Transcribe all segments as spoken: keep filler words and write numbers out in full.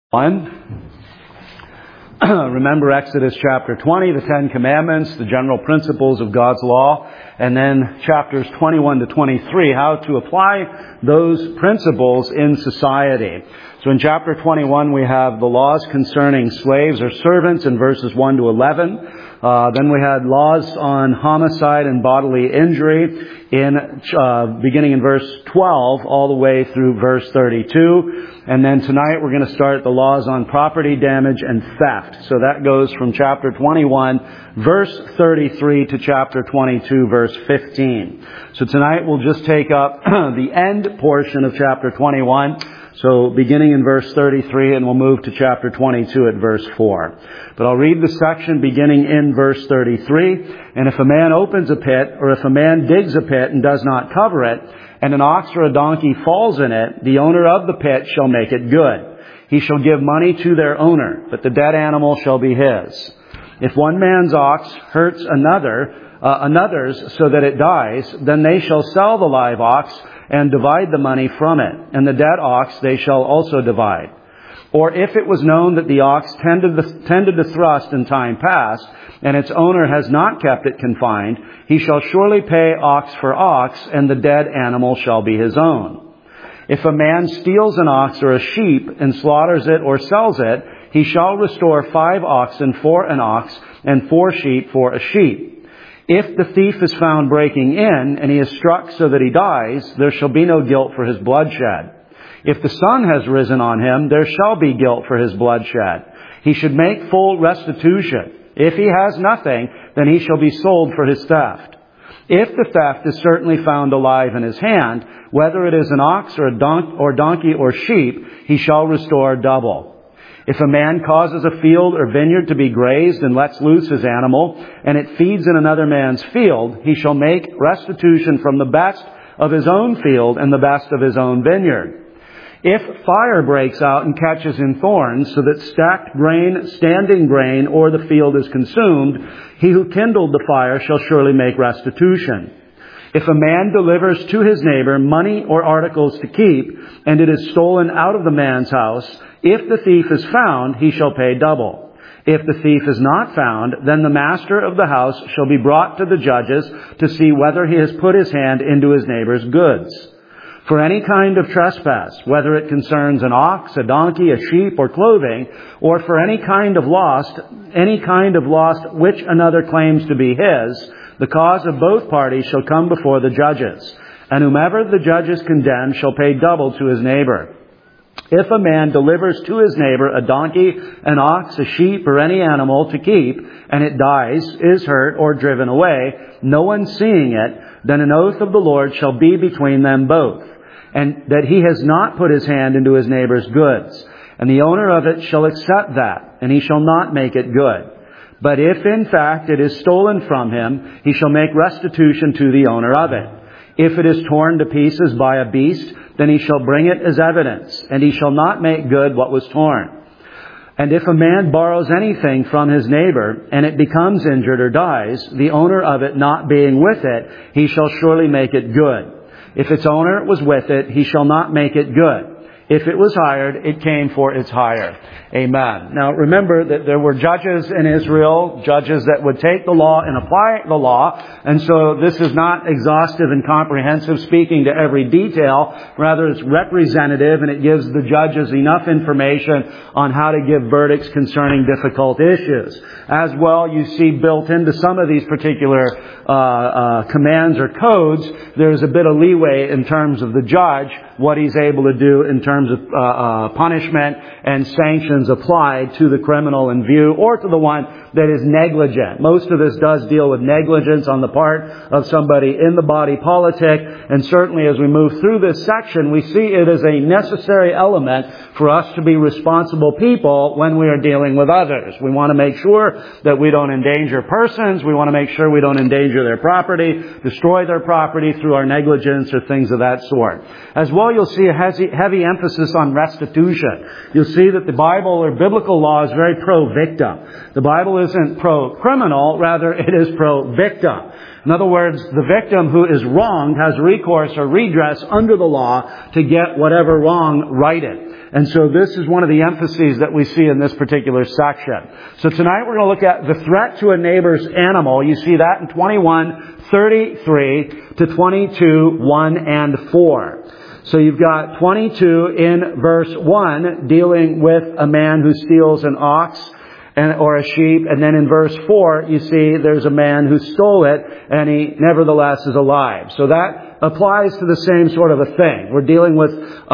One. Remember Exodus chapter twenty, the Ten Commandments, the general principles of God's law, and then chapters twenty-one to twenty-three, how to apply those principles in society. So in chapter twenty-one, we have the laws concerning slaves or servants in verses one to eleven. Uh, then we had laws on homicide and bodily injury in uh, beginning in verse twelve all the way through verse thirty-two. And then tonight we're going to start the laws on property damage and theft. So that goes from chapter twenty-one, verse thirty-three to chapter twenty-two, verse fifteen. So tonight we'll just take up the end portion of chapter twenty-one. So beginning in verse thirty-three, and we'll move to chapter twenty-two at verse four. But I'll read the section beginning in verse thirty-three. And if a man opens a pit, or if a man digs a pit and does not cover it, and an ox or a donkey falls in it, the owner of the pit shall make it good. He shall give money to their owner, but the dead animal shall be his. If one man's ox hurts another, uh, another's so that it dies, then they shall sell the live ox and divide the money from it, and the dead ox they shall also divide. Or if it was known that the ox tended, the, tended to thrust in time past, and its owner has not kept it confined, he shall surely pay ox for ox, and the dead animal shall be his own. If a man steals an ox or a sheep and slaughters it or sells it, he shall restore five oxen for an ox and four sheep for a sheep. If the thief is found breaking in, and he is struck so that he dies, there shall be no guilt for his bloodshed. If the sun has risen on him, there shall be guilt for his bloodshed. He should make full restitution. If he has nothing, then he shall be sold for his theft. If the theft is certainly found alive in his hand, whether it is an ox or a don- or donkey or sheep, he shall restore double. If a man causes a field or vineyard to be grazed and lets loose his animal, and it feeds in another man's field, he shall make restitution from the best of his own field and the best of his own vineyard. If fire breaks out and catches in thorns, so that stacked grain, standing grain, or the field is consumed, he who kindled the fire shall surely make restitution. If a man delivers to his neighbor money or articles to keep, and it is stolen out of the man's house, if the thief is found, he shall pay double. If the thief is not found, then the master of the house shall be brought to the judges to see whether he has put his hand into his neighbor's goods. For any kind of trespass, whether it concerns an ox, a donkey, a sheep, or clothing, or for any kind of loss, any kind of loss which another claims to be his, the cause of both parties shall come before the judges. And whomever the judges condemn shall pay double to his neighbor. If a man delivers to his neighbor a donkey, an ox, a sheep, or any animal to keep, and it dies, is hurt, or driven away, no one seeing it, then an oath of the Lord shall be between them both, and that he has not put his hand into his neighbor's goods. And the owner of it shall accept that, and he shall not make it good. But if in fact it is stolen from him, he shall make restitution to the owner of it. If it is torn to pieces by a beast, then he shall bring it as evidence, and he shall not make good what was torn. And if a man borrows anything from his neighbor, and it becomes injured or dies, the owner of it not being with it, he shall surely make it good. If its owner was with it, he shall not make it good. If it was hired, it came for its hire. Amen. Now remember that there were judges in Israel, judges that would take the law and apply the law. And so this is not exhaustive and comprehensive, speaking to every detail. Rather, it's representative, and it gives the judges enough information on how to give verdicts concerning difficult issues. As well, you see built into some of these particular uh, uh, commands or codes, there's a bit of leeway in terms of the judge, what he's able to do in terms of uh, uh, punishment and sanctions applied to the criminal in view, or to the one that is negligent. Most of this does deal with negligence on the part of somebody in the body politic, and certainly as we move through this section, we see it as a necessary element for us to be responsible people when we are dealing with others. We want to make sure that we don't endanger persons. We want to make sure we don't endanger their property, destroy their property through our negligence or things of that sort. As well, you'll see a heavy, heavy emphasis on restitution. You'll see that the Bible or biblical law is very pro-victim. The Bible isn't pro-criminal, rather it is pro-victim. In other words, the victim who is wronged has recourse or redress under the law to get whatever wrong righted. And so this is one of the emphases that we see in this particular section. So tonight we're going to look at the threat to a neighbor's animal. You see that in twenty-one thirty-three to twenty-two one and four. So you've got twenty-two in verse one dealing with a man who steals an ox and, or a sheep. And then in verse four, you see there's a man who stole it and he nevertheless is alive. So that applies to the same sort of a thing. We're dealing with uh, uh,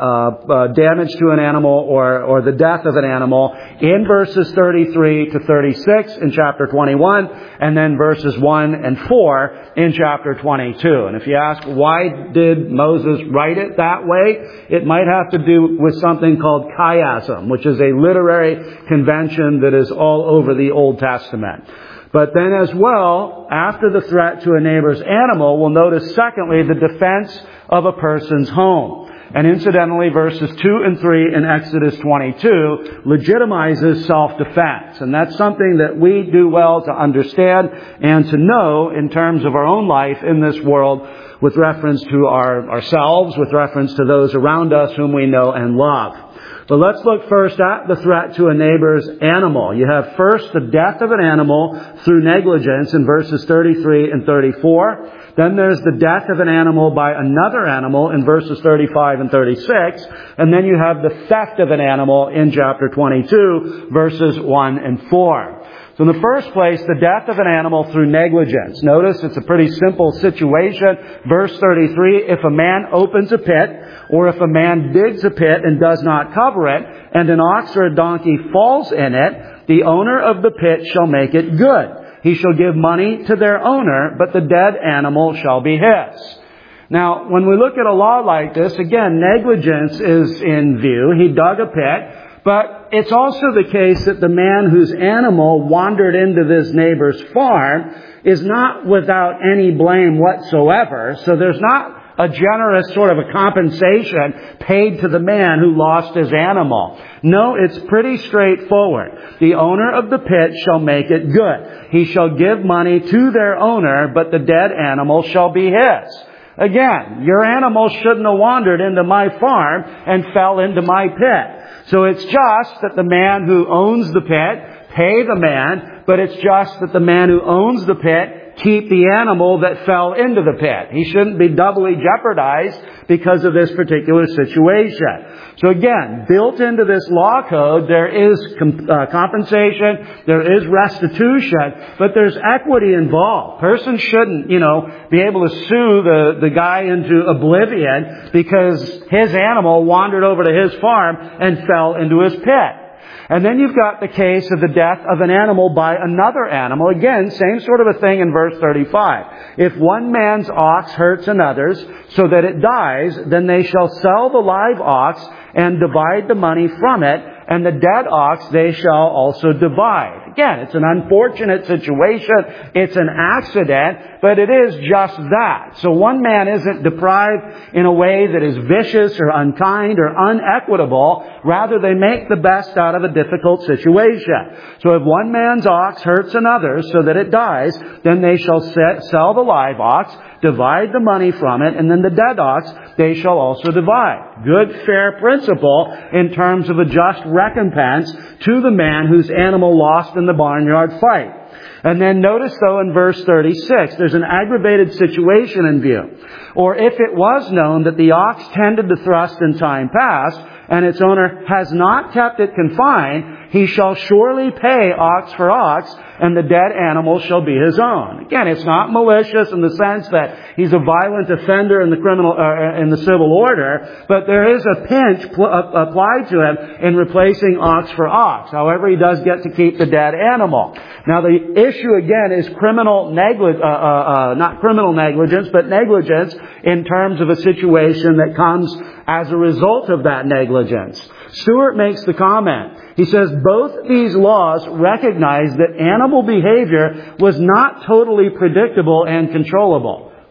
uh, damage to an animal or, or the death of an animal in verses thirty-three to thirty-six in chapter twenty-one, and then verses one and four in chapter twenty-two. And if you ask, why did Moses write it that way? It might have to do with something called chiasm, which is a literary convention that is all over the Old Testament. But then as well, after the threat to a neighbor's animal, we'll notice secondly the defense of a person's home. And incidentally, verses two and three in Exodus twenty-two legitimizes self-defense. And that's something that we do well to understand and to know in terms of our own life in this world with reference to our, ourselves, with reference to those around us whom we know and love. But let's look first at the threat to a neighbor's animal. You have first the death of an animal through negligence in verses thirty-three and thirty-four. Then there's the death of an animal by another animal in verses thirty-five and thirty-six. And then you have the theft of an animal in chapter twenty-two, verses one and four. So in the first place, the death of an animal through negligence. Notice it's a pretty simple situation. Verse thirty-three, if a man opens a pit, or if a man digs a pit and does not cover it, and an ox or a donkey falls in it, the owner of the pit shall make it good. He shall give money to their owner, but the dead animal shall be his. Now, when we look at a law like this, again, negligence is in view. He dug a pit. But it's also the case that the man whose animal wandered into this neighbor's farm is not without any blame whatsoever. So there's not a generous sort of a compensation paid to the man who lost his animal. No, it's pretty straightforward. The owner of the pit shall make it good. He shall give money to their owner, but the dead animal shall be his. Again, your animal shouldn't have wandered into my farm and fell into my pit. So it's just that the man who owns the pit pay the man, but it's just that the man who owns the pit keep the animal that fell into the pit. He shouldn't be doubly jeopardized because of this particular situation. So again, built into this law code, there is com- uh, compensation, there is restitution, but there's equity involved. Persons shouldn't, you know, be able to sue the, the guy into oblivion because his animal wandered over to his farm and fell into his pit. And then you've got the case of the death of an animal by another animal. Again, same sort of a thing in verse thirty-five. If one man's ox hurts another's so that it dies, then they shall sell the live ox and divide the money from it, and the dead ox they shall also divide. Again, it's an unfortunate situation. It's an accident, but it is just that. So one man isn't deprived in a way that is vicious or unkind or unequitable. Rather, they make the best out of a difficult situation. So if one man's ox hurts another's so that it dies, then they shall set, sell the live ox, divide the money from it, and then the dead ox they shall also divide. Good, fair principle in terms of a just recompense to the man whose animal lost in the barnyard fight. And then notice though in verse thirty-six, there's an aggravated situation in view. Or if it was known that the ox tended to thrust in time past, and its owner has not kept it confined, he shall surely pay ox for ox, and the dead animal shall be his own. Again, it's not malicious in the sense that he's a violent offender in the criminal, uh, in the civil order, but there is a pinch pl- uh, applied to him in replacing ox for ox. However, he does get to keep the dead animal. Now, the issue again is criminal negligence, uh, uh, uh, not criminal negligence, but negligence in terms of a situation that comes as a result of that negligence. Stewart makes the comment. He says, both these laws recognize that animal behavior was not totally predictable and controllable.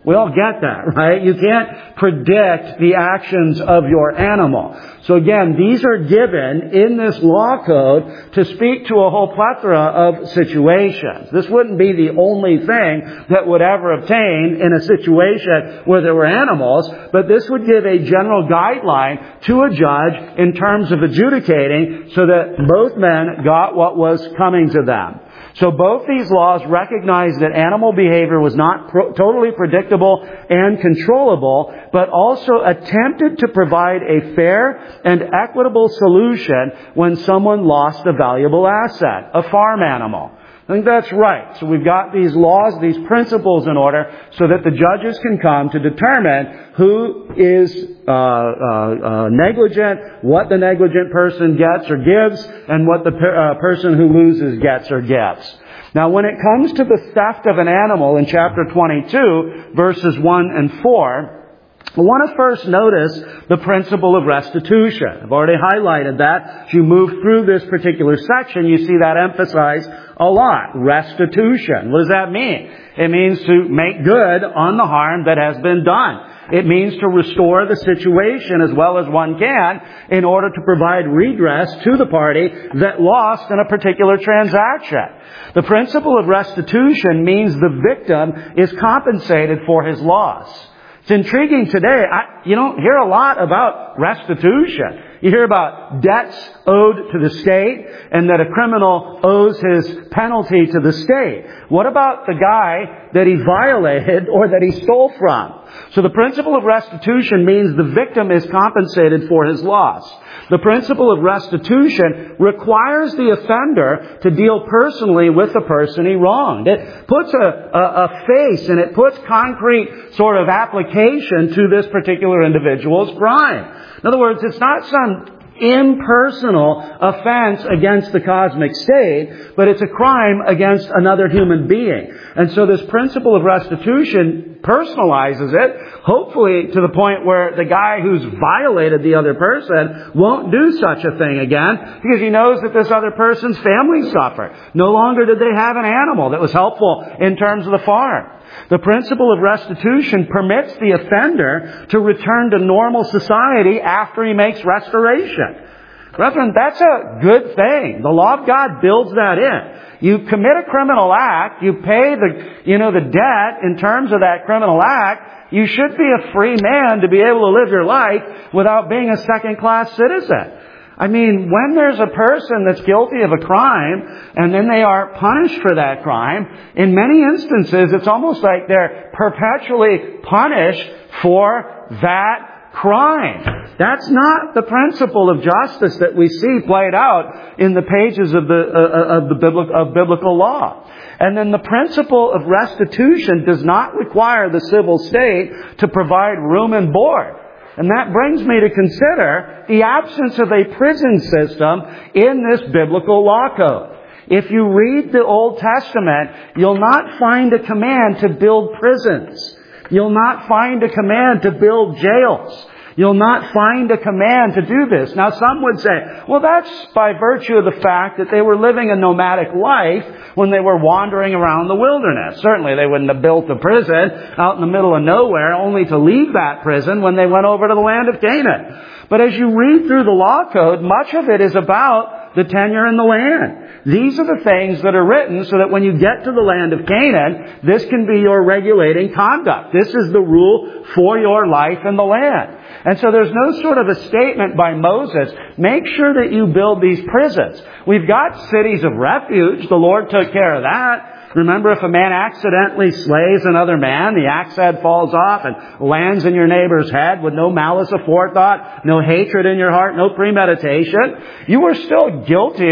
We all get that, right? You can't predict the actions of your animal. So again, these are given in this law code to speak to a whole plethora of situations. This wouldn't be the only thing that would ever obtain in a situation where there were animals, but this would give a general guideline to a judge in terms of adjudicating so that both men got what was coming to them. So both these laws recognize that animal behavior was not pro- totally predictable and controllable, but also attempted to provide a fair and equitable solution when someone lost a valuable asset, a farm animal. I think that's right. So we've got these laws, these principles in order so that the judges can come to determine who is uh, uh, uh, negligent, what the negligent person gets or gives, and what the per- uh, person who loses gets or gives. Now, when it comes to the theft of an animal in chapter twenty-two, verses one and four, I want to first notice the principle of restitution. I've already highlighted that. As you move through this particular section, you see that emphasized a lot. Restitution. What does that mean? It means to make good on the harm that has been done. It means to restore the situation as well as one can in order to provide redress to the party that lost in a particular transaction. The principle of restitution means the victim is compensated for his loss. It's intriguing today. I, you don't hear a lot about restitution. You hear about debts owed to the state and that a criminal owes his penalty to the state. What about the guy that he violated or that he stole from? So the principle of restitution means the victim is compensated for his loss. The principle of restitution requires the offender to deal personally with the person he wronged. It puts a, a, a face and it puts concrete sort of application to this particular individual's crime. In other words, it's not some impersonal offense against the cosmic state, but it's a crime against another human being. And so this principle of restitution personalizes it, hopefully to the point where the guy who's violated the other person won't do such a thing again, because he knows that this other person's family suffered. No longer did they have an animal that was helpful in terms of the farm. The principle of restitution permits the offender to return to normal society after he makes restoration. Brethren, that's a good thing. The law of God builds that in. You commit a criminal act, you pay the, you know, the debt in terms of that criminal act, you should be a free man to be able to live your life without being a second-class citizen. I mean, when there's a person that's guilty of a crime and then they are punished for that crime, in many instances it's almost like they're perpetually punished for that crime. That's not the principle of justice that we see played out in the pages of the uh, of the biblical of biblical law. And then the principle of restitution does not require the civil state to provide room and board. And that brings me to consider the absence of a prison system in this biblical law code. If you read the Old Testament, you'll not find a command to build prisons. You'll not find a command to build jails. You'll not find a command to do this. Now, some would say, well, that's by virtue of the fact that they were living a nomadic life when they were wandering around the wilderness. Certainly, they wouldn't have built a prison out in the middle of nowhere only to leave that prison when they went over to the land of Canaan. But as you read through the law code, much of it is about the tenure in the land. These are the things that are written so that when you get to the land of Canaan, this can be your regulating conduct. This is the rule for your life in the land. And so there's no sort of a statement by Moses, make sure that you build these prisons. We've got cities of refuge. The Lord took care of that. Remember, if a man accidentally slays another man, the axe head falls off and lands in your neighbor's head with no malice aforethought, no hatred in your heart, no premeditation. You were still guilty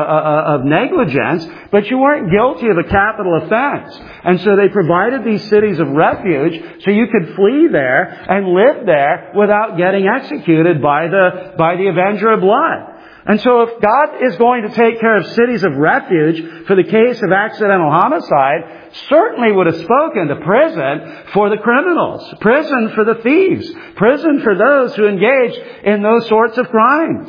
of negligence, but you weren't guilty of a capital offense. And so they provided these cities of refuge so you could flee there and live there without getting executed by the, by the avenger of blood. And so if God is going to take care of cities of refuge for the case of accidental homicide, certainly would have spoken to prison for the criminals, prison for the thieves, prison for those who engage in those sorts of crimes.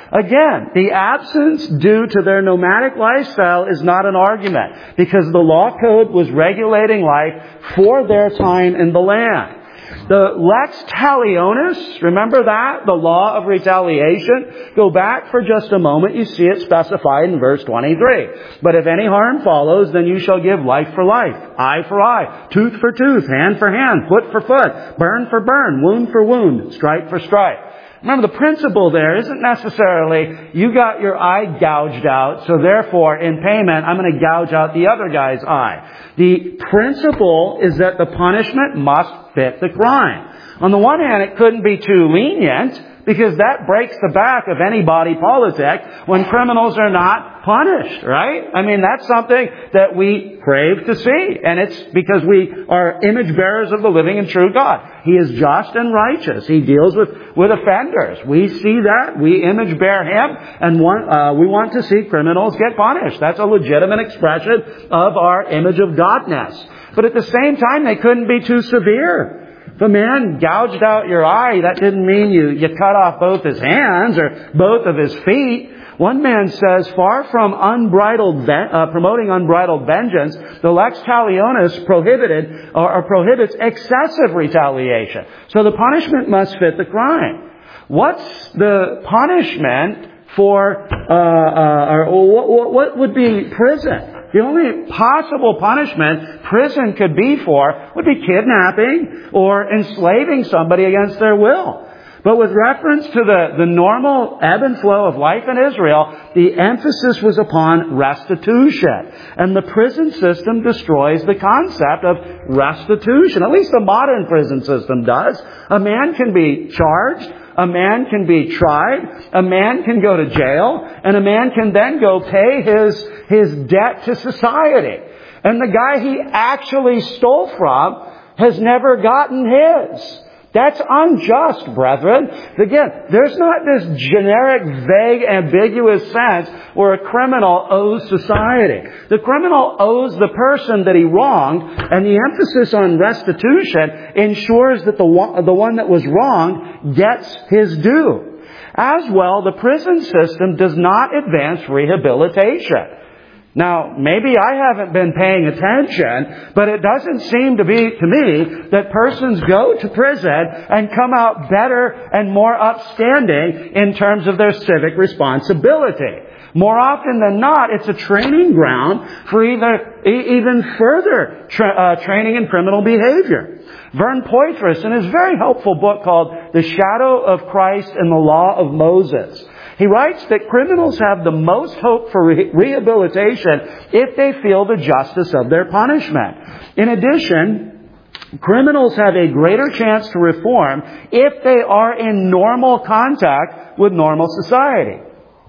Again, the absence due to their nomadic lifestyle is not an argument, because the law code was regulating life for their time in the land. The lex talionis, remember that? The law of retaliation? Go back for just a moment. You see it specified in verse twenty-three. But if any harm follows, then you shall give life for life, eye for eye, tooth for tooth, hand for hand, foot for foot, burn for burn, wound for wound, stripe for stripe. Remember, the principle there isn't necessarily you got your eye gouged out, so therefore, in payment, I'm going to gouge out the other guy's eye. The principle is that the punishment must fit the crime. On the one hand, it couldn't be too lenient, because that breaks the back of any body politic when criminals are not punished, right? I mean, that's something that we crave to see. And it's because we are image bearers of the living and true God. He is just and righteous. He deals with, with offenders. We see that. We image bear Him. And want, uh, we want to see criminals get punished. That's a legitimate expression of our image of Godness. But at the same time, they couldn't be too severe. If a man gouged out your eye, that didn't mean you, you cut off both his hands or both of his feet. One man says, far from unbridled, uh, promoting unbridled vengeance, the lex talionis prohibited or, or prohibits excessive retaliation. So the punishment must fit the crime. What's the punishment for, uh, uh, or what, what would be prison? The only possible punishment prison could be for would be kidnapping or enslaving somebody against their will. But with reference to the, the normal ebb and flow of life in Israel, the emphasis was upon restitution. And the prison system destroys the concept of restitution. At least the modern prison system does. A man can be charged. A man can be tried. A man can go to jail. And a man can then go pay his, his debt to society. And the guy he actually stole from has never gotten his. That's unjust, brethren. Again, there's not this generic, vague, ambiguous sense where a criminal owes society. The criminal owes the person that he wronged, and the emphasis on restitution ensures that the one, the one that was wronged gets his due. As well, the prison system does not advance rehabilitation. Now, maybe I haven't been paying attention, but it doesn't seem to be, to me, that persons go to prison and come out better and more upstanding in terms of their civic responsibility. More often than not, it's a training ground for either, even further tra- uh, training in criminal behavior. Vern Poythress, in his very helpful book called The Shadow of Christ and the Law of Moses, he writes that criminals have the most hope for re- rehabilitation if they feel the justice of their punishment. In addition, criminals have a greater chance to reform if they are in normal contact with normal society.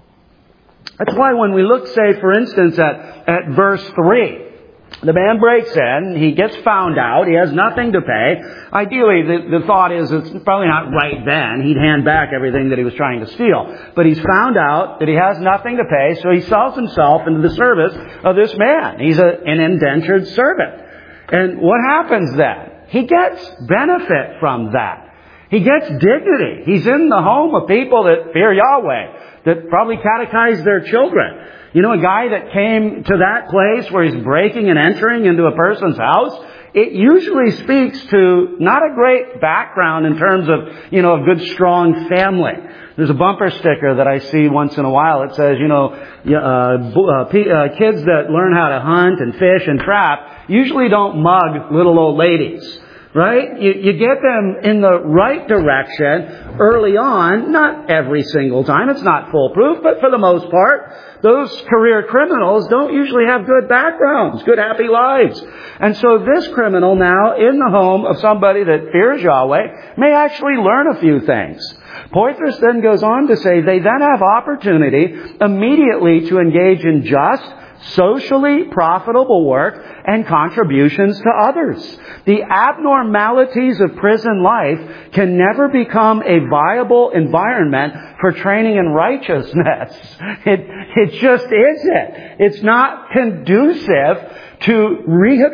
That's why when we look, say, for instance, at, at verse three, the man breaks in, he gets found out, he has nothing to pay. Ideally, the, the thought is it's probably not right then. He'd hand back everything that he was trying to steal. But he's found out that he has nothing to pay, so he sells himself into the service of this man. He's a, an indentured servant. And what happens then? He gets benefit from that. He gets dignity. He's in the home of people that fear Yahweh, that probably catechize their children. You know, a guy that came to that place where he's breaking and entering into a person's house, it usually speaks to not a great background in terms of, you know, a good, strong family. There's a bumper sticker that I see once in a while. It says, you know, uh, uh, p- uh, kids that learn how to hunt and fish and trap usually don't mug little old ladies. Right? You, you get them in the right direction early on, not every single time. It's not foolproof, but for the most part, those career criminals don't usually have good backgrounds, good happy lives. And so this criminal now in the home of somebody that fears Yahweh may actually learn a few things. Poythress then goes on to say they then have opportunity immediately to engage in just, socially profitable work and contributions to others. The abnormalities of prison life can never become a viable environment for training in righteousness. It, it just isn't. It's not conducive to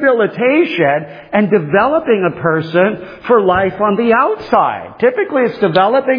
rehabilitation and developing a person for life on the outside. Typically, it's developing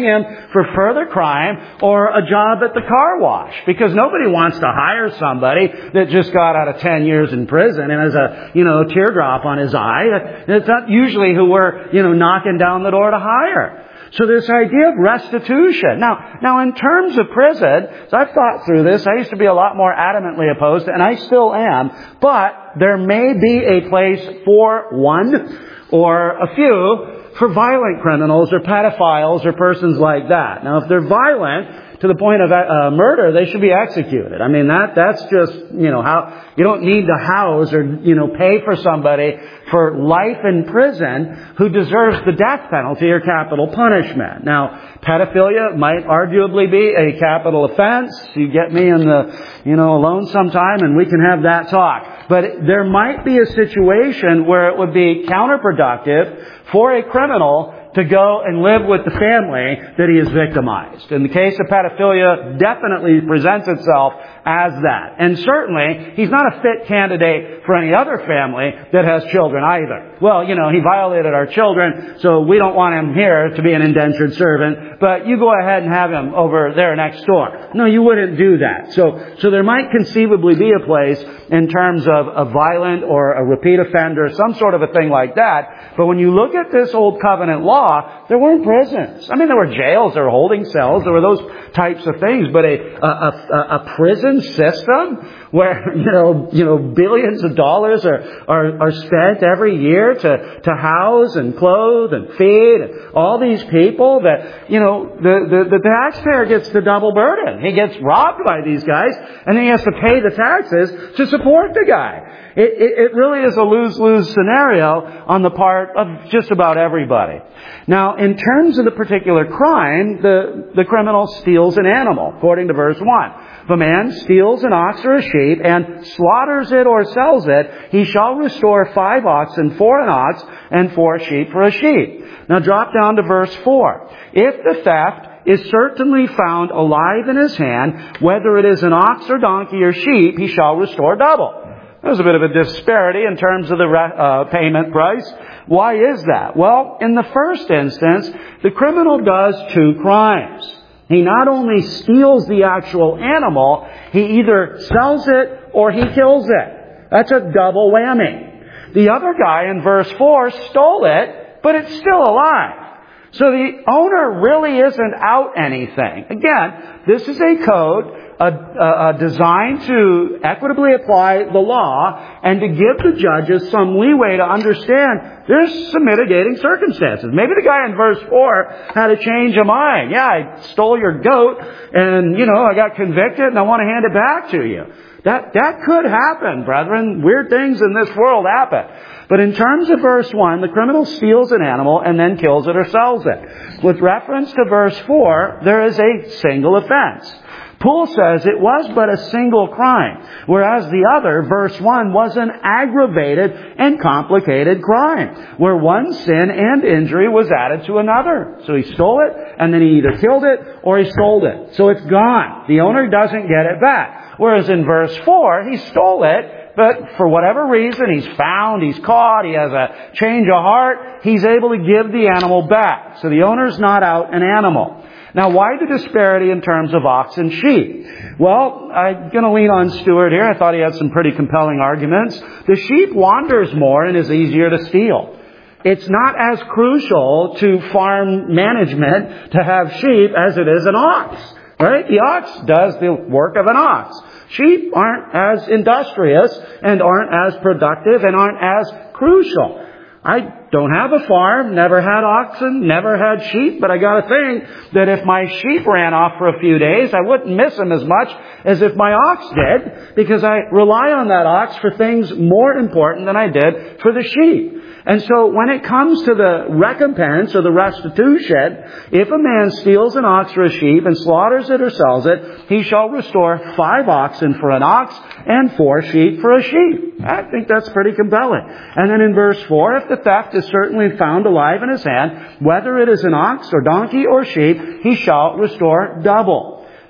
him for further crime or a job at the car wash. Because nobody wants to hire somebody that just got out of ten years in prison and has a, you know, teardrop on his eye. It's not usually who we're, you know, knocking down the door to hire. So this idea of restitution. Now, now in terms of prison, so I've thought through this. I used to be a lot more adamantly opposed, and I still am. But there may be a place for one or a few for violent criminals or pedophiles or persons like that. Now, if they're violent to the point of uh, murder, they should be executed. I mean, that that's just, you know, how you don't need to house or, you know, pay for somebody for life in prison who deserves the death penalty or capital punishment. Now, pedophilia might arguably be a capital offense. You get me in the, you know, alone sometime and we can have that talk. But there might be a situation where it would be counterproductive for a criminal to go and live with the family that he has victimized. In the case of pedophilia, definitely presents itself as that. And certainly, he's not a fit candidate for any other family that has children either. Well, you know, he violated our children, so we don't want him here to be an indentured servant, but you go ahead and have him over there next door. No, you wouldn't do that. So, so there might conceivably be a place in terms of a violent or a repeat offender, some sort of a thing like that. But when you look at this Old Covenant law, there weren't prisons. I mean, there were jails, there were holding cells, there were those types of things, but a, a, a, a prison system where, you know, you know, billions of dollars are, are, are spent every year to, to house and clothe and feed and all these people that, you know, the, the, the taxpayer gets the double burden. He gets robbed by these guys and then he has to pay the taxes to support the guy. It, it, it really is a lose-lose scenario on the part of just about everybody. Now, in terms of the particular crime, the, the criminal steals an animal, according to verse one. If a man steals an ox or a sheep and slaughters it or sells it, he shall restore five oxen for an ox and four sheep for a sheep. Now drop down to verse four. If the theft is certainly found alive in his hand, whether it is an ox or donkey or sheep, he shall restore double. There's a bit of a disparity in terms of the uh, payment price. Why is that? Well, in the first instance, the criminal does two crimes. He not only steals the actual animal, he either sells it or he kills it. That's a double whammy. The other guy in verse four stole it, but it's still alive. So the owner really isn't out anything. Again, this is a code A, a, a designed to equitably apply the law and to give the judges some leeway to understand there's some mitigating circumstances. Maybe the guy in verse four had a change of mind. Yeah, I stole your goat and, you know, I got convicted and I want to hand it back to you. That, that could happen, brethren. Weird things in this world happen. But in terms of verse one, the criminal steals an animal and then kills it or sells it. With reference to verse four, there is a single offense. Poole says it was but a single crime, whereas the other, verse one, was an aggravated and complicated crime, where one sin and injury was added to another. So he stole it, and then he either killed it or he sold it. So it's gone. The owner doesn't get it back. Whereas in verse four, he stole it, but for whatever reason, he's found, he's caught, he has a change of heart, he's able to give the animal back. So the owner's not out an animal. Now, why the disparity in terms of ox and sheep? Well, I'm going to lean on Stuart here. I thought he had some pretty compelling arguments. The sheep wanders more and is easier to steal. It's not as crucial to farm management to have sheep as it is an ox. Right? The ox does the work of an ox. Sheep aren't as industrious and aren't as productive and aren't as crucial. I don't have a farm, never had oxen, never had sheep, but I got to think that if my sheep ran off for a few days, I wouldn't miss them as much as if my ox did, because I rely on that ox for things more important than I did for the sheep. And so when it comes to the recompense or the restitution, if a man steals an ox or a sheep and slaughters it or sells it, he shall restore five oxen for an ox and four sheep for a sheep. I think that's pretty compelling. And then in verse four, if the theft is certainly found alive in his hand, whether it is an ox or donkey or sheep, he shall restore double.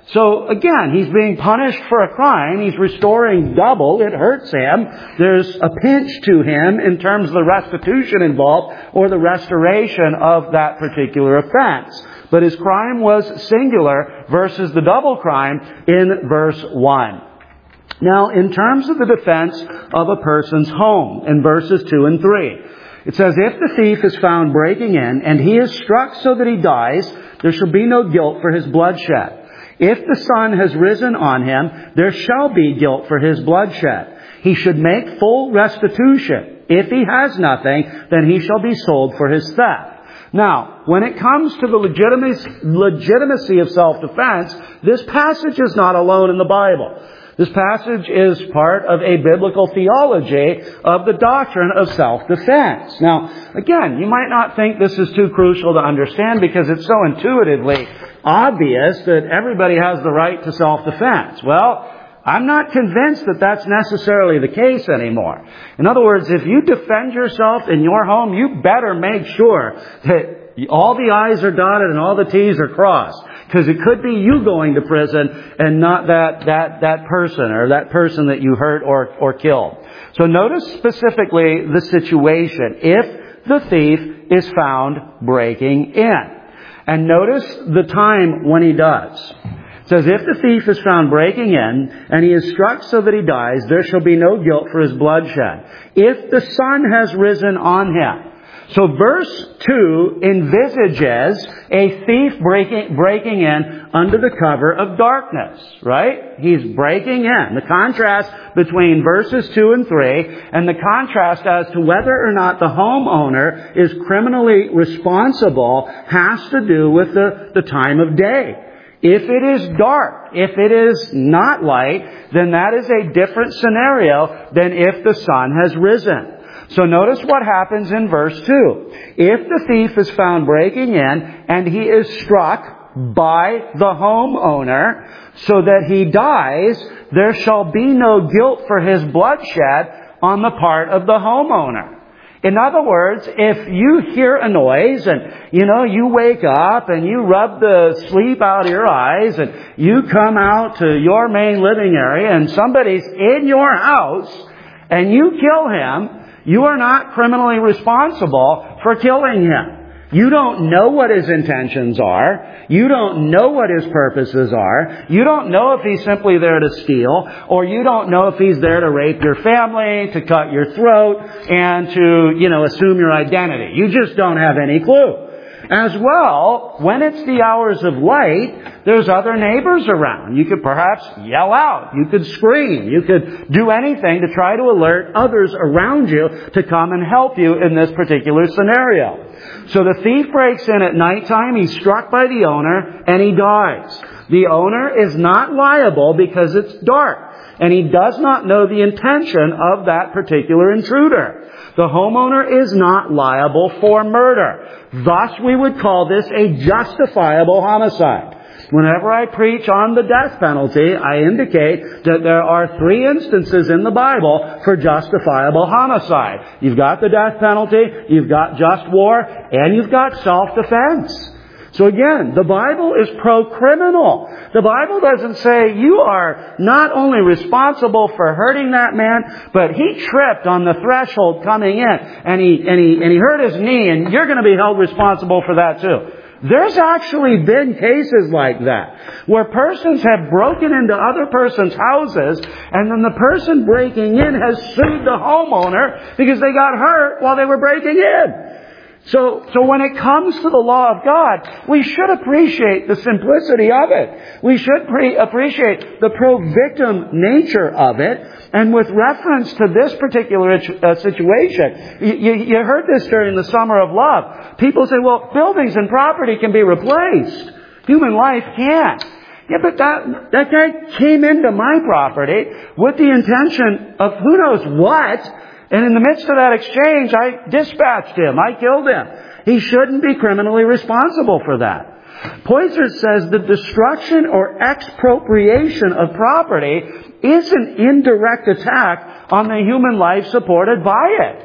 So again, he's being punished for a crime. He's restoring double. It hurts him. There's a pinch to him in terms of the restitution involved or the restoration of that particular offense. But his crime was singular versus the double crime in verse one. Now, in terms of the defense of a person's home, in verses two and three, it says, if the thief is found breaking in and he is struck so that he dies, there shall be no guilt for his bloodshed. If the sun has risen on him, there shall be guilt for his bloodshed. He should make full restitution. If he has nothing, then he shall be sold for his theft. Now, when it comes to the legitimacy, legitimacy of self-defense, this passage is not alone in the Bible. This passage is part of a biblical theology of the doctrine of self-defense. Now, again, you might not think this is too crucial to understand because it's so intuitively obvious that everybody has the right to self-defense. Well, I'm not convinced that that's necessarily the case anymore. In other words, if you defend yourself in your home, you better make sure that all the I's are dotted and all the T's are crossed. Because it could be you going to prison and not that, that, that person or that person that you hurt or, or killed. So notice specifically the situation. If the thief is found breaking in. And notice the time when he does. It says, if the thief is found breaking in, and he is struck so that he dies, there shall be no guilt for his bloodshed. If the sun has risen on him. So verse two envisages a thief breaking, breaking in under the cover of darkness, right? He's breaking in. The contrast between verses two and three and the contrast as to whether or not the homeowner is criminally responsible has to do with the, the time of day. If it is dark, if it is not light, then that is a different scenario than if the sun has risen. So notice what happens in verse two. If the thief is found breaking in and he is struck by the homeowner so that he dies, there shall be no guilt for his bloodshed on the part of the homeowner. In other words, if you hear a noise and, you know, you wake up and you rub the sleep out of your eyes and you come out to your main living area and somebody's in your house and you kill him, you are not criminally responsible for killing him. You don't know what his intentions are. You don't know what his purposes are. You don't know if he's simply there to steal, or you don't know if he's there to rape your family, to cut your throat, and to, you know, assume your identity. You just don't have any clue. As well, when it's the hours of light, there's other neighbors around. You could perhaps yell out. You could scream. You could do anything to try to alert others around you to come and help you in this particular scenario. So the thief breaks in at nighttime. He's struck by the owner and he dies. The owner is not liable because it's dark. And he does not know the intention of that particular intruder. The homeowner is not liable for murder. Thus, we would call this a justifiable homicide. Whenever I preach on the death penalty, I indicate that there are three instances in the Bible for justifiable homicide. You've got the death penalty, you've got just war, and you've got self-defense. So again, the Bible is pro-criminal. The Bible doesn't say you are not only responsible for hurting that man, but he tripped on the threshold coming in and he, and he, and he hurt his knee and you're going to be held responsible for that too. There's actually been cases like that where persons have broken into other persons' houses and then the person breaking in has sued the homeowner because they got hurt while they were breaking in. So, so when it comes to the law of God, we should appreciate the simplicity of it. We should pre- appreciate the pro-victim nature of it. And with reference to this particular uh, situation, you, you, you heard this during the Summer of Love. People say, well, buildings and property can be replaced. Human life can't. Yeah, but that, that guy came into my property with the intention of who knows what. And in the midst of that exchange, I dispatched him. I killed him. He shouldn't be criminally responsible for that. Poyser says the destruction or expropriation of property is an indirect attack on the human life supported by it.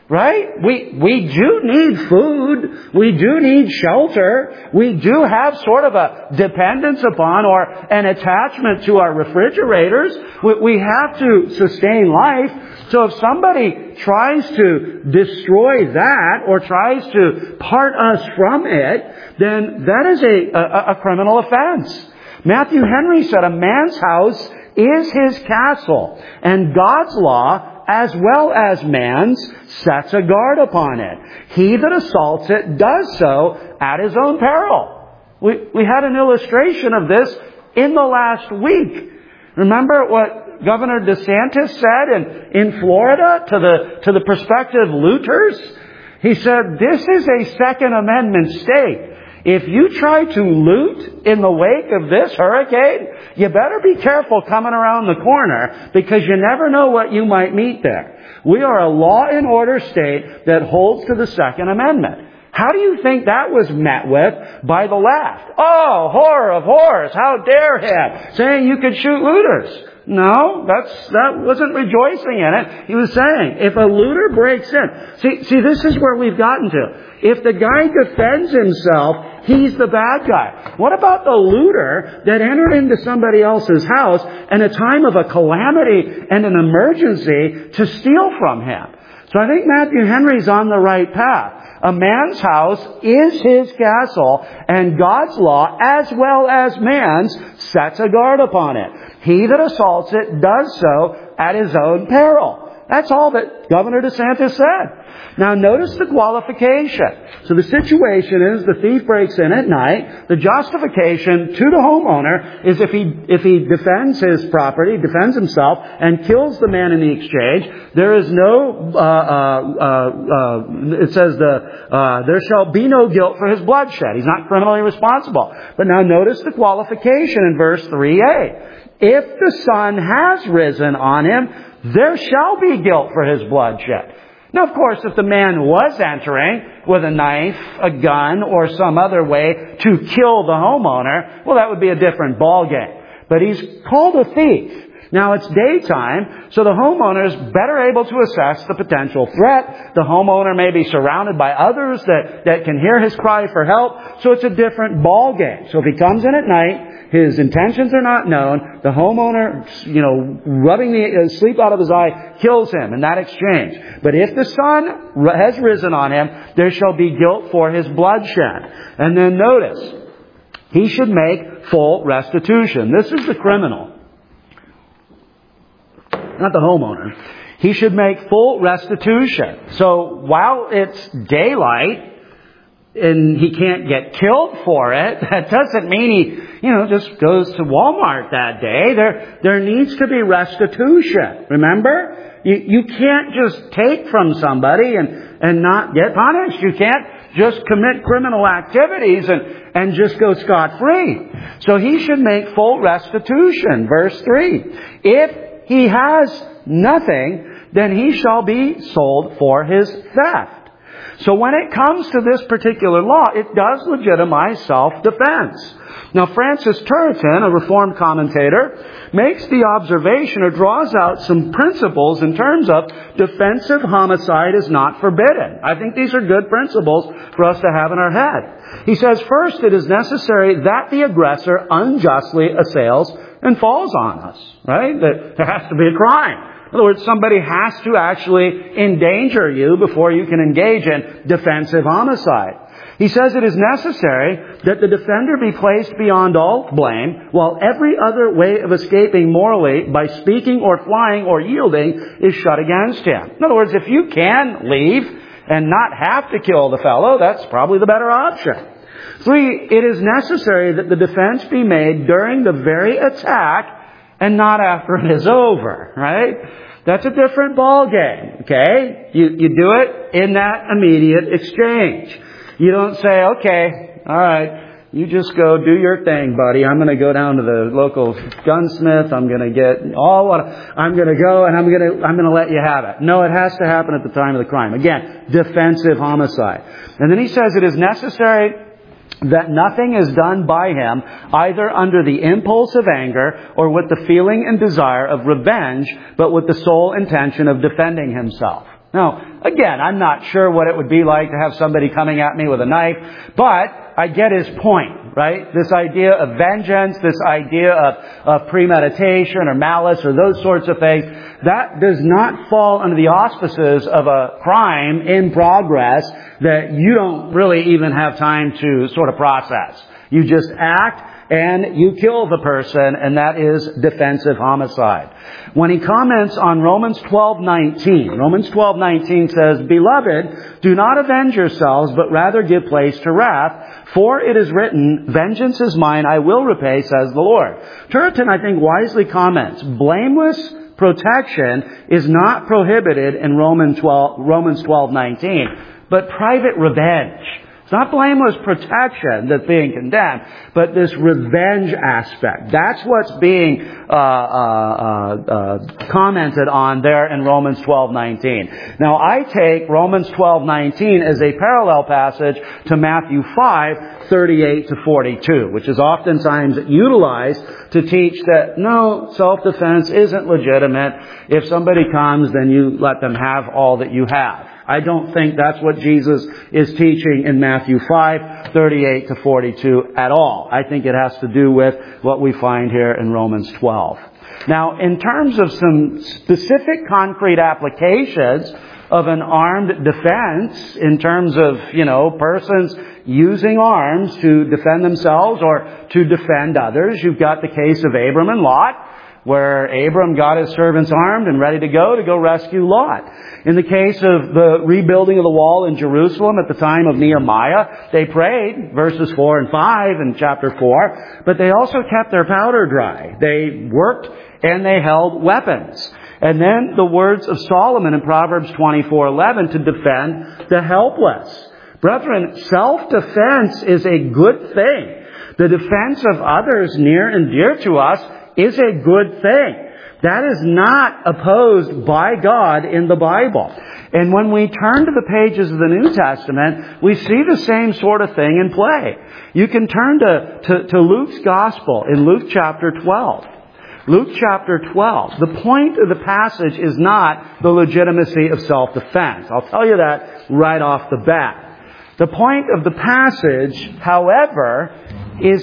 Right? We, we do need food. We do need shelter. We do have sort of a dependence upon or an attachment to our refrigerators. We, we have to sustain life. So if somebody tries to destroy that or tries to part us from it, then that is a, a, a criminal offense. Matthew Henry said, a man's house is his castle, and God's law, as well as man's, sets a guard upon it. He that assaults it does so at his own peril. We, we had an illustration of this in the last week. Remember what Governor DeSantis said in, in Florida to the, to the prospective looters? He said, this is a Second Amendment state. If you try to loot in the wake of this hurricane, you better be careful coming around the corner, because you never know what you might meet there. We are a law and order state that holds to the Second Amendment. How do you think that was met with by the left? Oh, horror of horrors, how dare him, saying you could shoot looters. No, that's, that wasn't rejoicing in it. He was saying, if a looter breaks in, see, see, this is where we've gotten to. If the guy defends himself, he's the bad guy. What about the looter that entered into somebody else's house in a time of a calamity and an emergency to steal from him? So I think Matthew Henry's on the right path. A man's house is his castle, and God's law, as well as man's, sets a guard upon it. He that assaults it does so at his own peril. That's all that Governor DeSantis said. Now notice the qualification. So the situation is the thief breaks in at night. The justification to the homeowner is if he if he defends his property, defends himself, and kills the man in the exchange, there is no, uh, uh, uh, uh, it says the uh, there shall be no guilt for his bloodshed. He's not criminally responsible. But now notice the qualification in verse three A. If the sun has risen on him, there shall be guilt for his bloodshed. Now, of course, if the man was entering with a knife, a gun, or some other way to kill the homeowner, well, that would be a different ballgame. But he's called a thief. Now, it's daytime, so the homeowner is better able to assess the potential threat. The homeowner may be surrounded by others that, that can hear his cry for help, so it's a different ballgame. So if he comes in at night, his intentions are not known, the homeowner, you know, rubbing the uh, sleep out of his eye, kills him in that exchange. But if the sun has risen on him, there shall be guilt for his bloodshed. And then notice, he should make full restitution. This is the criminal, not the homeowner. He should make full restitution. So while it's daylight and he can't get killed for it, that doesn't mean he, you know, just goes to Walmart that day. There, there needs to be restitution. Remember? You, you can't just take from somebody and, and not get punished. You can't just commit criminal activities and, and just go scot-free. So he should make full restitution. Verse three. If he has nothing, then he shall be sold for his theft. So when it comes to this particular law, it does legitimize self-defense. Now, Francis Turretin, a Reformed commentator, makes the observation or draws out some principles in terms of defensive homicide is not forbidden. I think these are good principles for us to have in our head. He says, first, it is necessary that the aggressor unjustly assails and falls on us, right? That there has to be a crime. In other words, somebody has to actually endanger you before you can engage in defensive homicide. He says it is necessary that the defender be placed beyond all blame, while every other way of escaping morally by speaking or flying or yielding is shut against him. In other words, if you can leave and not have to kill the fellow, that's probably the better option. Three, it is necessary that the defense be made during the very attack and not after it is over, right? That's a different ballgame, okay? You, you do it in that immediate exchange. You don't say, okay, all right, you just go do your thing, buddy. I'm going to go down to the local gunsmith. I'm going to get all what I'm going to go and I'm going to, I'm going to let you have it. No, it has to happen at the time of the crime. Again, defensive homicide. And then he says it is necessary that nothing is done by him either under the impulse of anger or with the feeling and desire of revenge, but with the sole intention of defending himself. Now, again, I'm not sure what it would be like to have somebody coming at me with a knife, but I get his point, right? This idea of vengeance, this idea of, of premeditation or malice or those sorts of things, that does not fall under the auspices of a crime in progress that you don't really even have time to sort of process. You just act and you kill the person, and that is defensive homicide. When he comments on Romans twelve nineteen, Romans twelve nineteen says, "Beloved, do not avenge yourselves, but rather give place to wrath, for it is written, vengeance is mine, I will repay, says the Lord." Turretin, I think, wisely comments, blameless protection is not prohibited in Romans twelve nineteen, but private revenge. It's not blameless protection that's being condemned, but this revenge aspect. That's what's being uh, uh, uh, commented on there in Romans twelve nineteen. Now, I take Romans twelve nineteen as a parallel passage to Matthew five thirty-eight to forty-two, which is oftentimes utilized to teach that, no, self-defense isn't legitimate. If somebody comes, then you let them have all that you have. I don't think that's what Jesus is teaching in Matthew five thirty-eight to forty-two at all. I think it has to do with what we find here in Romans twelve. Now, in terms of some specific concrete applications of an armed defense, in terms of, you know, persons using arms to defend themselves or to defend others, you've got the case of Abram and Lot, where Abram got his servants armed and ready to go to go rescue Lot. In the case of the rebuilding of the wall in Jerusalem at the time of Nehemiah, they prayed, verses four and five in chapter four, but they also kept their powder dry. They worked and they held weapons. And then the words of Solomon in Proverbs twenty-four eleven to defend the helpless. Brethren, self-defense is a good thing. The defense of others near and dear to us is a good thing. That is not opposed by God in the Bible. And when we turn to the pages of the New Testament, we see the same sort of thing in play. You can turn to, to, to Luke's Gospel in Luke chapter twelve. Luke chapter twelve. The point of the passage is not the legitimacy of self-defense. I'll tell you that right off the bat. The point of the passage, however, is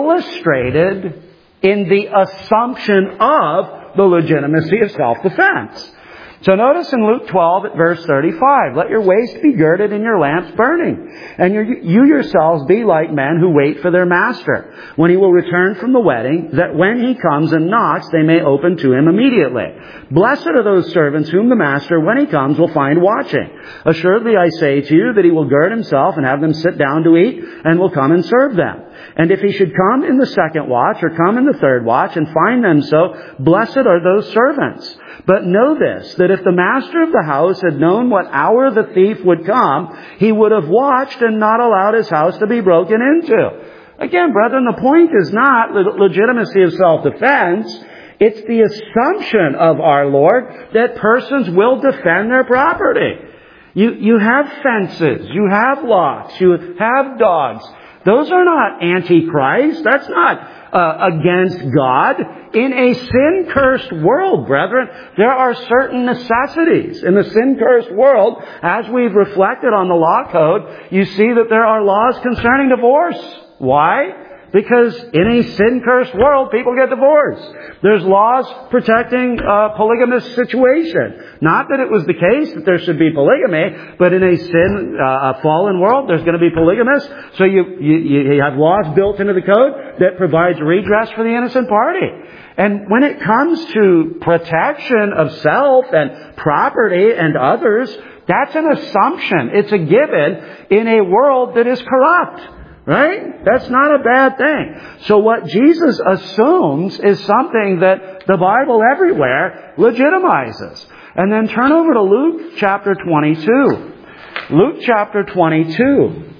illustrated in the assumption of the legitimacy of self-defense. So notice in Luke twelve at verse thirty-five, "Let your waist be girded and your lamps burning, and your, you yourselves be like men who wait for their master, when he will return from the wedding, that when he comes and knocks, they may open to him immediately. Blessed are those servants whom the master, when he comes, will find watching. Assuredly I say to you that he will gird himself and have them sit down to eat, and will come and serve them. And if he should come in the second watch, or come in the third watch, and find them so, blessed are those servants. But know this, that if the master of the house had known what hour the thief would come, he would have watched and not allowed his house to be broken into." Again, brethren, the point is not the legitimacy of self-defense. It's the assumption of our Lord that persons will defend their property. You, you have fences, you have locks, you have dogs. Those are not antichrist. That's not uh, against God. In a sin-cursed world, brethren, there are certain necessities. In the sin-cursed world, as we've reflected on the law code, you see that there are laws concerning divorce. Why? Because in a sin-cursed world, people get divorced. There's laws protecting a polygamous situation. Not that it was the case that there should be polygamy, but in a sin, uh, a fallen world, there's going to be polygamists. So you, you, you have laws built into the code that provides redress for the innocent party. And when it comes to protection of self and property and others, that's an assumption. It's a given in a world that is corrupt. Right? That's not a bad thing. So what Jesus assumes is something that the Bible everywhere legitimizes. And then turn over to Luke chapter twenty-two. Luke chapter twenty-two.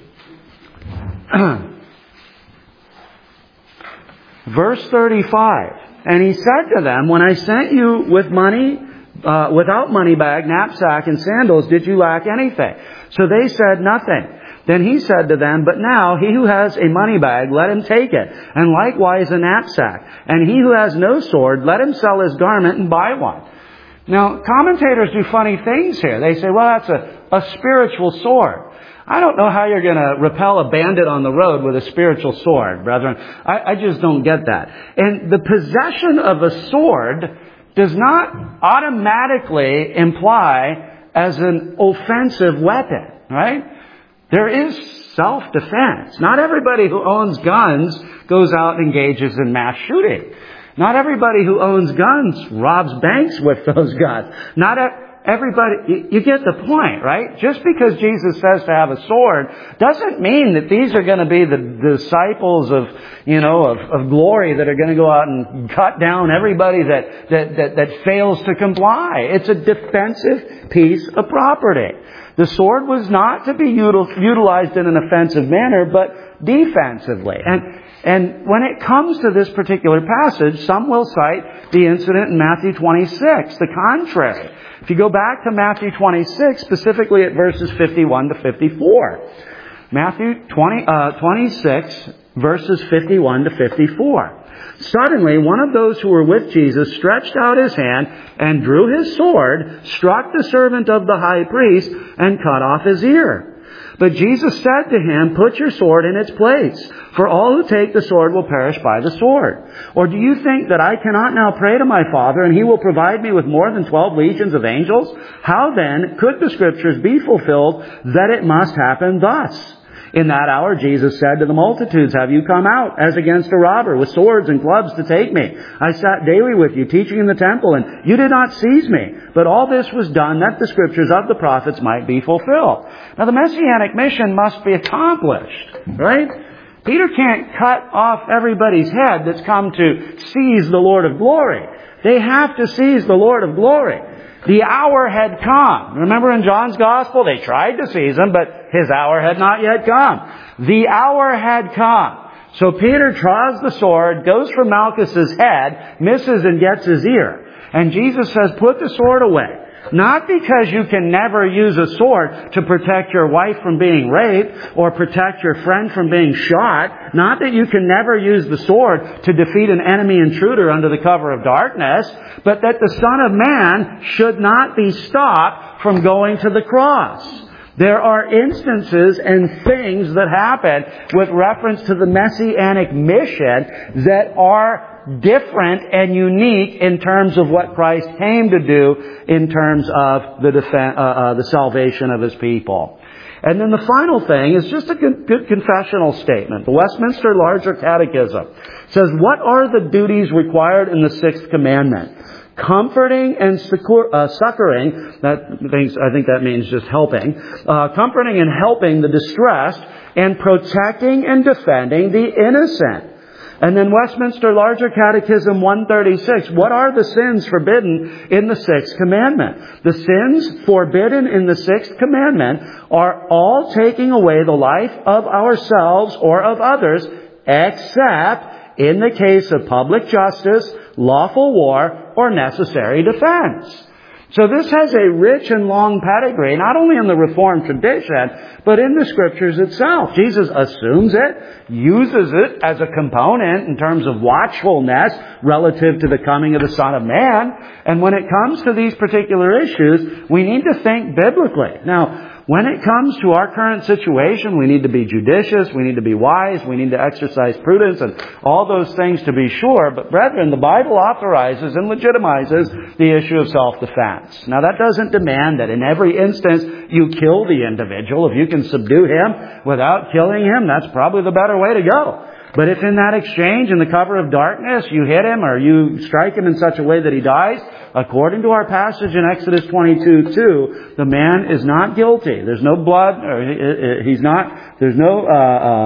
Verse thirty-five. "And he said to them, when I sent you with money, uh, without money bag, knapsack, and sandals, did you lack anything? So they said, nothing. Then he said to them, but now he who has a money bag, let him take it, and likewise a knapsack. And he who has no sword, let him sell his garment and buy one." Now, commentators do funny things here. They say, well, that's a, a spiritual sword. I don't know how you're going to repel a bandit on the road with a spiritual sword, brethren. I, I just don't get that. And the possession of a sword does not automatically imply as an offensive weapon, right? There is self-defense. Not everybody who owns guns goes out and engages in mass shooting. Not everybody who owns guns robs banks with those guns. Not everybody, you, you get the point, right? Just because Jesus says to have a sword doesn't mean that these are going to be the disciples of, you know, of, of glory that are going to go out and cut down everybody that, that, that, that fails to comply. It's a defensive piece of property. The sword was not to be util, utilized in an offensive manner, but defensively. And And when it comes to this particular passage, some will cite the incident in Matthew twenty-six, the contrary. If you go back to Matthew twenty-six, specifically at verses fifty-one to fifty-four. Matthew twenty, uh, twenty-six, verses fifty-one to fifty-four. Suddenly, one of those who were with Jesus stretched out his hand and drew his sword, struck the servant of the high priest, and cut off his ear. But Jesus said to him, "Put your sword in its place, for all who take the sword will perish by the sword. Or do you think that I cannot now pray to my Father, and He will provide me with more than twelve legions of angels? How then could the Scriptures be fulfilled that it must happen thus?" In that hour Jesus said to the multitudes, "Have you come out as against a robber with swords and clubs to take me? I sat daily with you teaching in the temple, and you did not seize me. But all this was done that the Scriptures of the prophets might be fulfilled." Now the Messianic mission must be accomplished, right? Peter can't cut off everybody's head that's come to seize the Lord of glory. They have to seize the Lord of glory. The hour had come. Remember in John's Gospel, they tried to seize him, but his hour had not yet come. The hour had come. So Peter draws the sword, goes for Malchus's head, misses and gets his ear. And Jesus says, "Put the sword away." Not because you can never use a sword to protect your wife from being raped or protect your friend from being shot. Not that you can never use the sword to defeat an enemy intruder under the cover of darkness, but that the Son of Man should not be stopped from going to the cross. There are instances and things that happen with reference to the Messianic mission that are different and unique in terms of what Christ came to do in terms of the defen- uh, uh, the salvation of His people. And then the final thing is just a good, good confessional statement. The Westminster Larger Catechism says, "What are the duties required in the sixth commandment? Comforting and succor, uh, succoring," that means, I think that means just helping, uh, comforting and helping the distressed, and protecting and defending the innocent. And then Westminster Larger Catechism one thirty-six, what are the sins forbidden in the sixth commandment? The sins forbidden in the sixth commandment are all taking away the life of ourselves or of others, except in the case of public justice, lawful war, or necessary defense. So this has a rich and long pedigree, not only in the Reformed tradition, but in the Scriptures itself. Jesus assumes it, uses it as a component in terms of watchfulness relative to the coming of the Son of Man. And when it comes to these particular issues, we need to think biblically. Now, when it comes to our current situation, we need to be judicious, we need to be wise, we need to exercise prudence and all those things to be sure. But brethren, the Bible authorizes and legitimizes the issue of self-defense. Now that doesn't demand that in every instance you kill the individual. If you can subdue him without killing him, that's probably the better way to go. But if in that exchange, in the cover of darkness, you hit him or you strike him in such a way that he dies, according to our passage in Exodus twenty-two two, the man is not guilty. There's no blood, or he's not, there's no uh,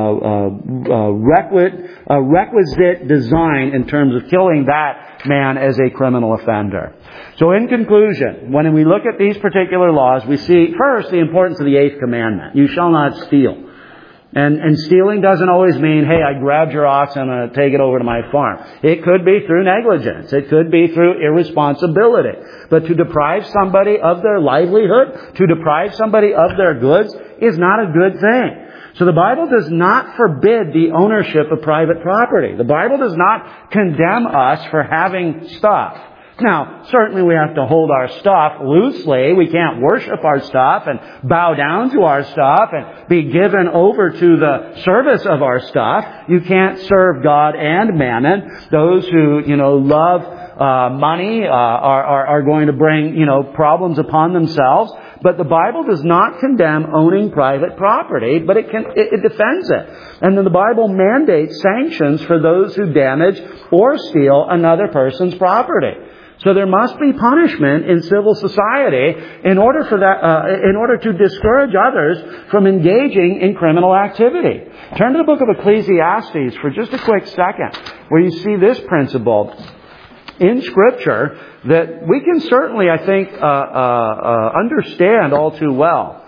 uh, uh, requisite, uh, requisite design in terms of killing that man as a criminal offender. So in conclusion, when we look at these particular laws, we see first the importance of the eighth commandment. You shall not steal. And, and stealing doesn't always mean, hey, I grabbed your ox and I'm going to take it over to my farm. It could be through negligence. It could be through irresponsibility. But to deprive somebody of their livelihood, to deprive somebody of their goods, is not a good thing. So the Bible does not forbid the ownership of private property. The Bible does not condemn us for having stuff. Now, certainly we have to hold our stuff loosely. We can't worship our stuff and bow down to our stuff and be given over to the service of our stuff. You can't serve God and mammon. Those who, you know, love uh, money uh, are, are, are going to bring, you know, problems upon themselves. But the Bible does not condemn owning private property, but it can, it, it defends it. And then the Bible mandates sanctions for those who damage or steal another person's property. So there must be punishment in civil society in order for that, uh, in order to discourage others from engaging in criminal activity. Turn to the book of Ecclesiastes for just a quick second, where you see this principle in Scripture that we can certainly, I think, uh, uh, uh, understand all too well.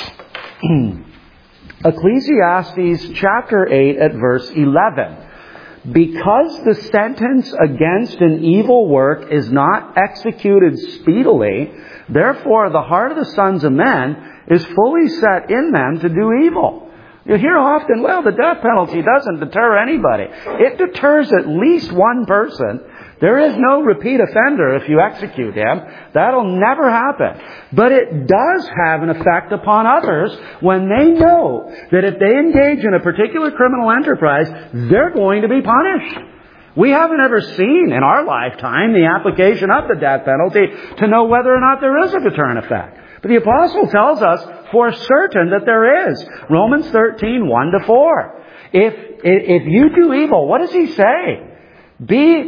Ecclesiastes chapter eight at verse eleven. Because the sentence against an evil work is not executed speedily, therefore the heart of the sons of men is fully set in them to do evil. You hear often, well, the death penalty doesn't deter anybody. It deters at least one person. There is no repeat offender if you execute him. That'll never happen. But it does have an effect upon others when they know that if they engage in a particular criminal enterprise, they're going to be punished. We haven't ever seen in our lifetime the application of the death penalty to know whether or not there is a deterrent effect. But the Apostle tells us for certain that there is. Romans thirteen, one to four. If, if you do evil, what does he say? Be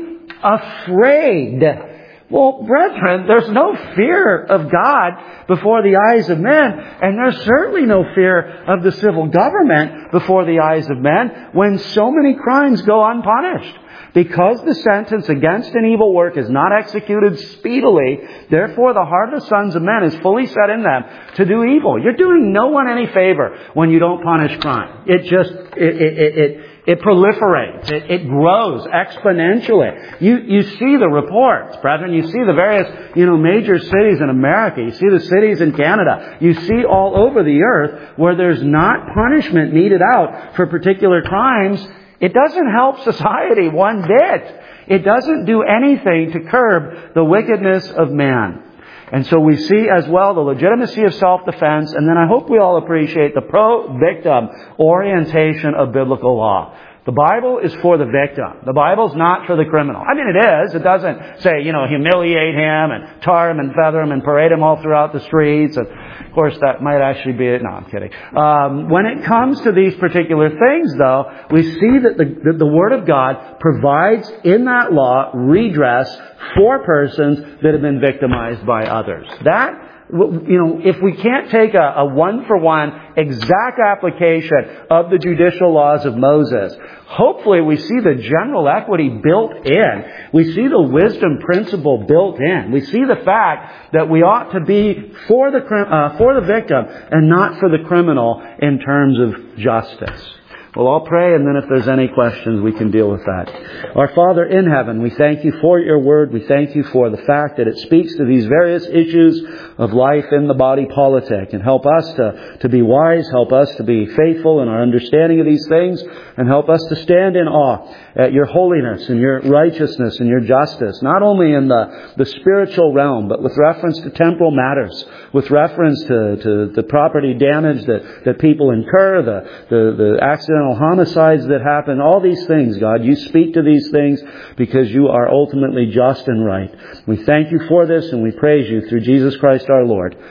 afraid. Well, brethren, there's no fear of God before the eyes of men, and there's certainly no fear of the civil government before the eyes of men when so many crimes go unpunished. Because the sentence against an evil work is not executed speedily, therefore the heart of the sons of men is fully set in them to do evil. You're doing no one any favor when you don't punish crime. It just, it, it, it, it It proliferates. It, it grows exponentially. You, you see the reports, brethren. You see the various, you know, major cities in America. You see the cities in Canada. You see all over the earth where there's not punishment meted out for particular crimes. It doesn't help society one bit. It doesn't do anything to curb the wickedness of man. And so we see as well the legitimacy of self-defense, and then I hope we all appreciate the pro-victim orientation of biblical law. The Bible is for the victim. The Bible's not for the criminal. I mean, it is. It doesn't say, you know, humiliate him and tar him and feather him and parade him all throughout the streets. And of course, that might actually be it. No, I'm kidding. Um, when it comes to these particular things, though, we see that the, that the Word of God provides in that law redress for persons that have been victimized by others. That, you know, if we can't take a, a one-for-one exact application of the judicial laws of Moses, hopefully we see the general equity built in. We see the wisdom principle built in. We see the fact that we ought to be for the uh, for the victim and not for the criminal in terms of justice. Well, I'll pray, and then if there's any questions, we can deal with that. Our Father in heaven, we thank you for your word. We thank you for the fact that it speaks to these various issues of life in the body politic. And help us to, to be wise, help us to be faithful in our understanding of these things, and help us to stand in awe at your holiness and your righteousness and your justice, not only in the, the spiritual realm, but with reference to temporal matters, with reference to, to the property damage that, that people incur, the, the, the accidental homicides that happen, all these things, God. You speak to these things because you are ultimately just and right. We thank you for this and we praise you through Jesus Christ our Lord.